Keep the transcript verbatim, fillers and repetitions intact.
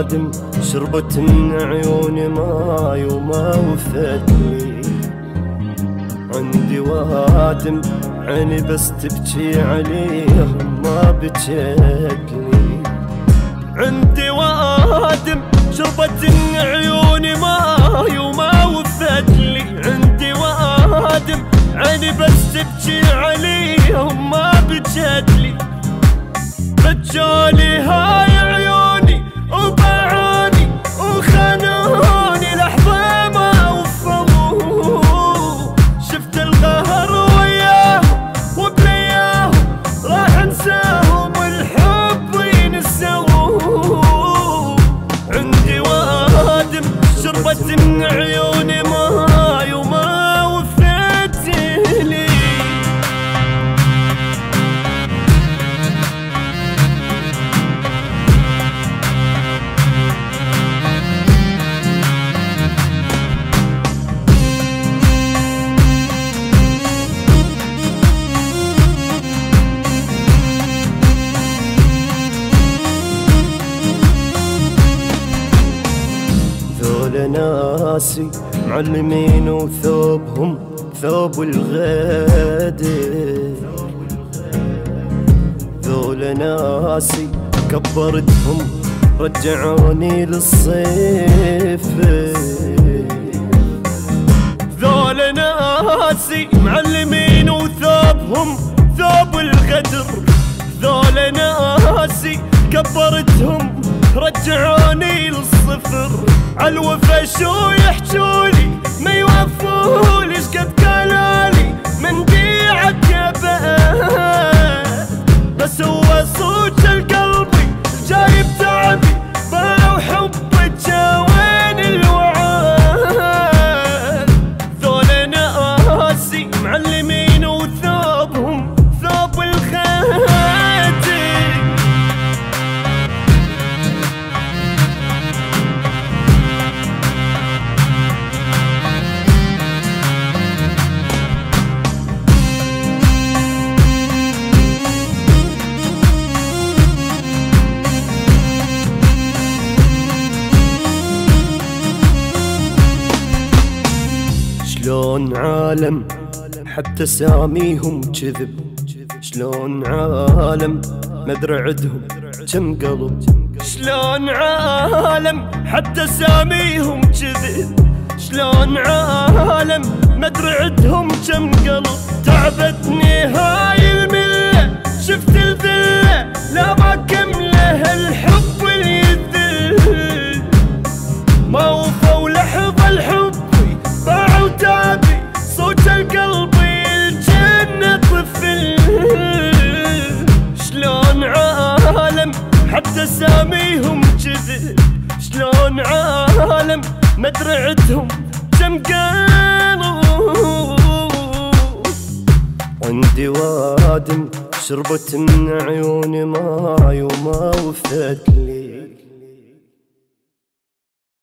وادم شربت من عيوني ماي وما وفت لي. عندي وادم عيني بس تبكي عليهم ما بكت لي. عندي وادم شربت من عيوني ماي وما وفت لي. عندي وادم عيني بس تبكي عليهم ما بكت لي. رجالي هاي عيوني وباعوني وخانوني لحظة ما وفوا. شفت القهر وياهم وبلياهم راح انساهم والحب ينسوه. عندي وادم شربت من عيوني ماي وما وفت لي. ذول ناسي معلمين وثوبهم ثوب الغدر. ذول ناسي كبرتهم رجعوني للصفر. ذول ناسي معلمين وثوبهم ثوب الغدر. ذول ناسي كبرتهم رجعوني للصفر. عالوفا شو يحجولي ما يوفولي شقد قالولي من بيعك يا بقى. بس هو صوت القلبي جايب تعبي باعوا حبك جاوين الوعاد. ذول ناسي معلمين وثوبهم ثوب الخاتم. شلون عالم حتى ساميهم كذب. شلون عالم مدري عدهم كم قلب. شلون عالم حتى ساميهم كذب. شلون عالم مدري عدهم كم قلب. تعبتني هاي الملة شفت الذلة لا ما كمله الحب واليذل. ما وفوا لحظة الحب باعوا تابي صوت القلب الجنة طفل. شلون عالم حتى ساميهم كذب. شلون عالم مدري عدهم كم قالوا. عندي وادم شربت من عيوني ماي وما وفت لي.